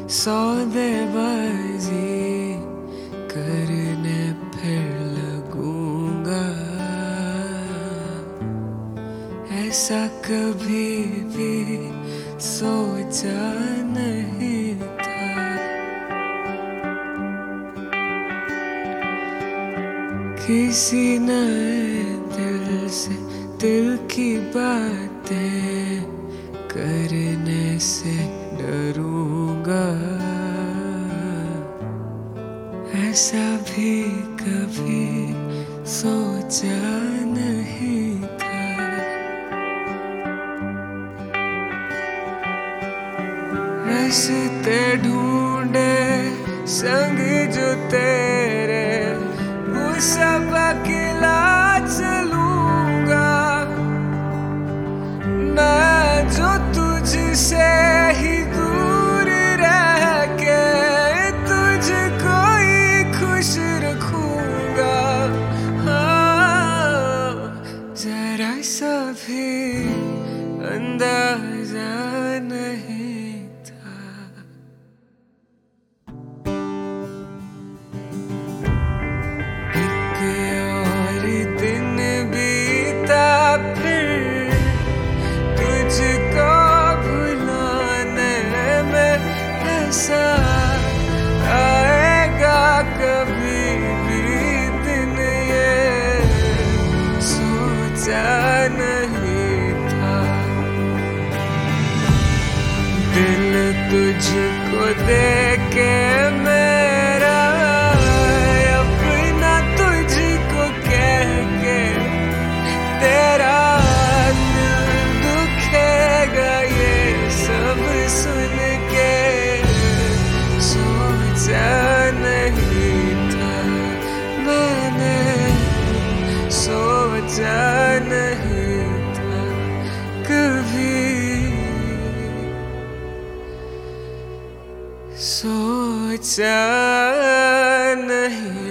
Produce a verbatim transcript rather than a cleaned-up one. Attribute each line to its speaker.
Speaker 1: सौदेबाजी करने फिर लगूंगा। ऐसा कभी भी सोचा नहीं था। किसी नए दिल से दिल की बातें करने से डरूंगा। ऐसा भी कभी सोचा नहीं था। रास्ते ढूंढे संग जो तेरे, वो सब अकेला चलूंगा। मैं जो तुझसे ही दूर रह के तुझको ही खुश रखूंगा। हाँ, जरा सा भी अंदाजा नहीं था। एक और दिन बीता फिर तुझको भुलाने में। ऐसा आएगा कभी भी दिन, ये सोचा नहीं था। दिल तुझको देके मेरा अपना तुझको कह के तेरा दिल दुखेगा, ये सब सुन के सोचा नहीं था। मैंने सोचा नहीं था कभी, सोचा नहीं।